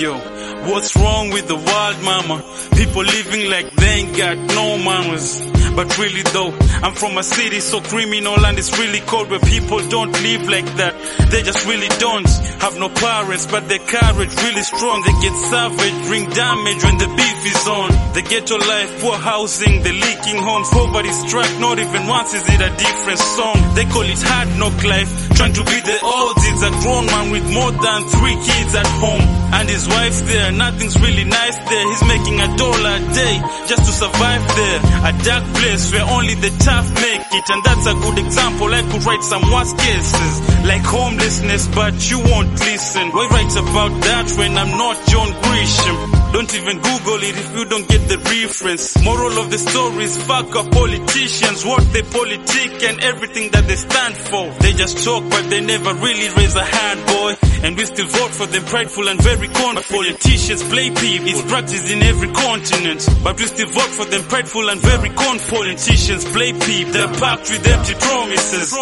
Yo, what's wrong with the world, mama? People living like they ain't got no manners. But really though, I'm from a city so criminal and it's really cold where people don't live like that. They just really don't have no parents, but their courage really strong. They get savage, bring damage when the beef is on. The ghetto life, poor housing, the leaking homes, poverty strike, not even once is it a different song. They call it hard knock life, trying to be the oldies. A grown man with more than 3 kids at home, and his wife's there, nothing's really nice there. He's making $1 a day just to survive there. A dark place where only the tough make it, and that's a good example. I could write some worse cases like homelessness, but you won't listen. Why write about that when I'm not John Grisham? Don't even Google it if you don't get the reference. Moral of the story is fuck up politicians, what they politic and everything that they stand for. They just talk but they never really raise a hand, boy. And we still vote for them, prideful and very confident. Politicians play people, it's practiced in every continent. But we still vote for them, prideful and very confident. Politicians play people, they're packed with empty promises.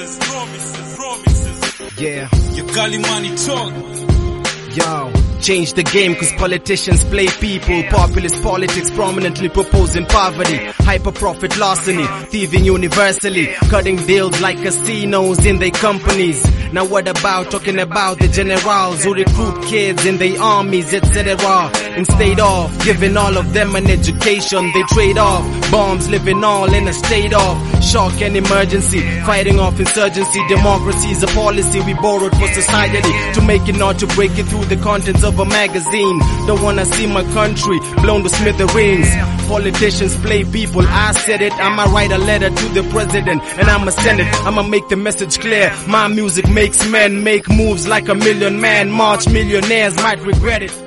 Yeah. You call him money talk. Yo, change the game cause politicians play people. Populist politics prominently proposing poverty, hyper profit larceny, thieving universally, cutting deals like casinos in their companies. Now what about talking about the generals who recruit kids in their armies, etc. Instead of giving all of them an education, they trade off bombs, living all in a state of shock and emergency, fighting off insurgency. Democracy is a policy we borrowed for society, to make it not to break it through the contents of a magazine. Don't wanna see my country blown to smithereens. Politicians play people, I said it. I'ma write a letter to the president and I'ma send it. I'ma make the message clear. My music makes men make moves like a million man march. Millionaires might regret it.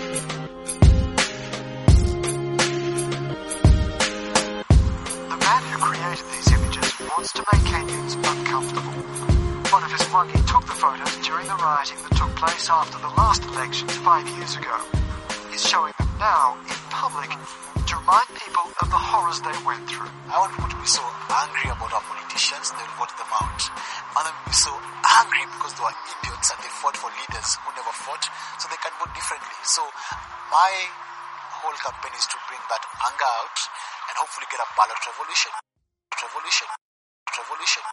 The man who created these images wants to make Kenyans uncomfortable. One of his Mwangi took the photos during the rioting that took place after the last elections 5 years ago. He's showing them now in public to remind people of the horrors they went through. I want people to be so angry about our politicians, they'll vote them out. And then be so angry because they were idiots and they fought for leaders who never fought, so they can vote differently. So my whole campaign is to bring that anger out and hopefully get a ballot revolution.